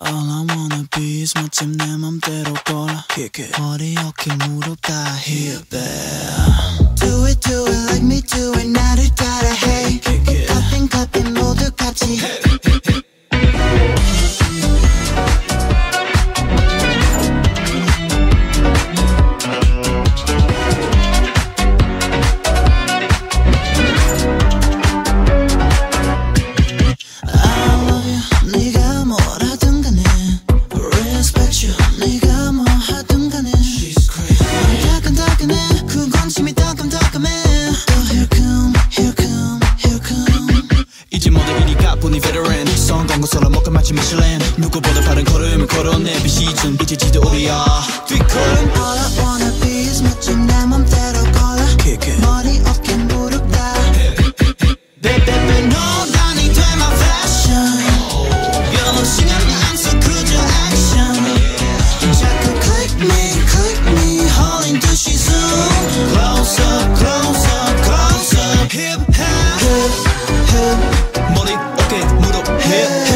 All I wanna be is 멋짐 내 맘대로 골라 Kick it 머리 어깨 무릎 다 hip it Do it like me do it 나를 따라해 Clapping 모두 같이 미슐랭 누구보다 빠른 걸음을 걸어내 비시즌 빛이지도 우리야 뒤걸음 All I wanna be is 멋진 내 맘대로 골라 머리 어깨 무릎 다 Baby 논란이 돼 my fashion 별로 신경이 안 써 그저 action 자꾸 click me 홀린 듯이 zoom Close up hip hop 머리 어깨 무릎 hip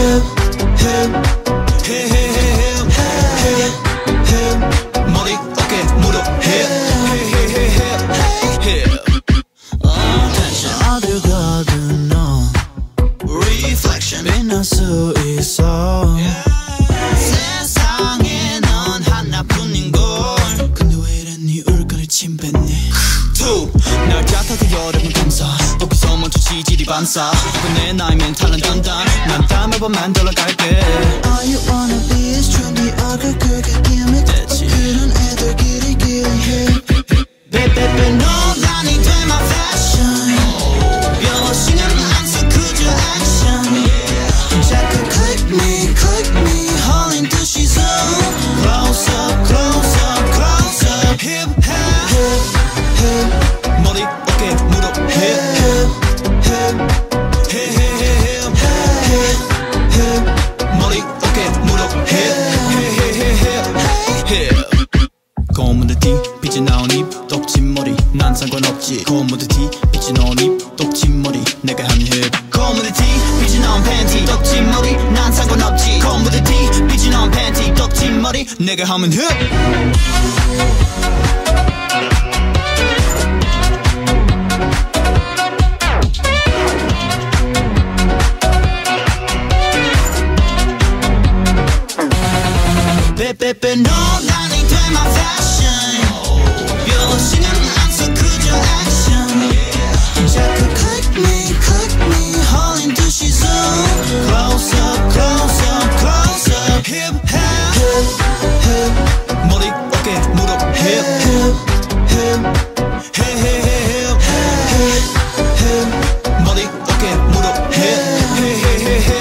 머리 어깨 무릎 어딜 가든 넌 Reflection 빛날 수 있어 세상에 넌 하나뿐인걸 근데 왜 이래 네 얼굴에 침 뱉니 날 얕아도 여름은 감사 거기서 멈춰 지질이 반사 내 나이면 탈은 단단 난 땀을 번 만들어갈게 All you wanna be is true 네 얼굴 그게 기믹 그런 애들끼리 해 Baby 논란이 돼 my fashion 별로 신경이 안 써 그저 action 자꾸 click me 홀린 듯이 zoom Close up hip hop 머리 어깨 무릎 hip 머리 어깨 무릎 hip 고무드 티 빛이 나온 입 똑진 머리 난 상관없지 고무드 티 빛이 나온 입 똑진 머리 내가 하면 힙 고무드 티 빛이 나온 팬티 똑진 머리 난 상관없지 고무드 티 빛이 나온 팬티 똑진 머리 내가 하면 힙 Baby 논란이 돼 my fashion 별로 신경이 안 써 그저 action 자꾸 click me 홀린 듯이 zoom Close up hip hop 머리 어깨 무릎 hip 머리 어깨 무릎 hip